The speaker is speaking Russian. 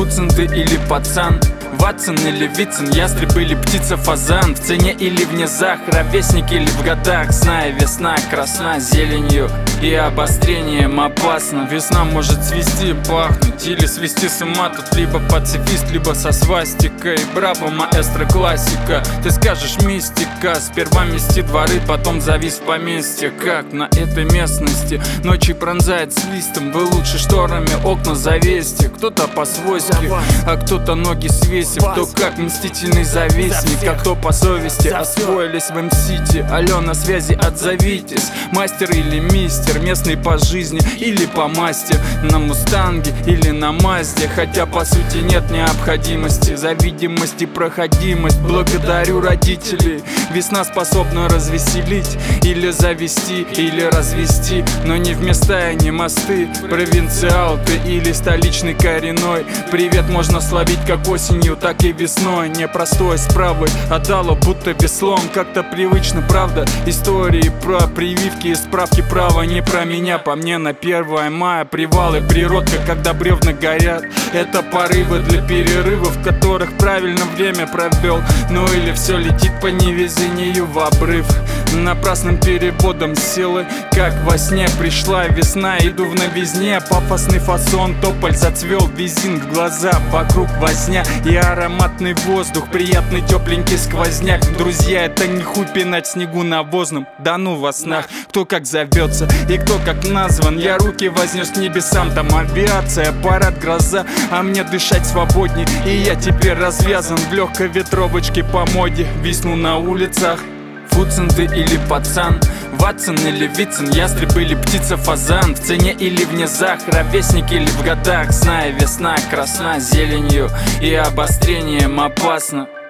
Фуцин ты или пацан, Ватсон или Вицин, ястреб или птица фазан, в цене или в низах, ровесник или в годах. Зная, весна красна зеленью и обострением опасно. Весна может свести, пахнуть или свести с ума. Тут либо пацифист, либо со свастикой. Браво, маэстро, классика. Ты скажешь мистика, сперва мести дворы, потом завис в поместье. Как на этой местности ночи пронзает свистом. Вы лучше шторами окна завесьте. Кто-то по-свойски, а кто-то ноги свесив. Кто как мстительный завистник, а кто по совести. Освоились в М-Сити, алло, на связи, отзовитесь. Мастер или мистер, местный по жизни или по масти. На мустанге или на мазде, хотя по сути нет необходимости. За видимость и проходимость благодарю родителей. Весна способна развеселить или завести, или развести, но не в места и не мосты. Провинциал ты или столичный коренной, привет можно словить как осенью, так и весной. Непростой справой отдало будто веслом. Как-то привычно, правда, истории про прививки и справки права не про меня. По мне на 1 мая привалы, природка, когда бревна горят. Это порывы для перерывов, в которых правильно время провел. Ну или все летит по невезению в обрыв, напрасным переводом силы. Как во сне пришла весна, иду в новизне. Пафосный фасон, тополь зацвел, визин в глаза, вокруг возня и ароматный воздух, приятный тепленький сквозняк. Друзья, это не хуй пинать снегу навозным, да ну во снах. Кто как зовется и кто как назван, я руки вознес к небесам. Там авиация, парад, гроза, а мне дышать свободней. И я теперь развязан в легкой ветровочке по моде. Висну на улицах. Фуцин ты или пацан, Ватсон или Вицин, ястреб или птица фазан, в цене или в низах, ровесник или в годах. Зная, весна красна зеленью и обострением опасно.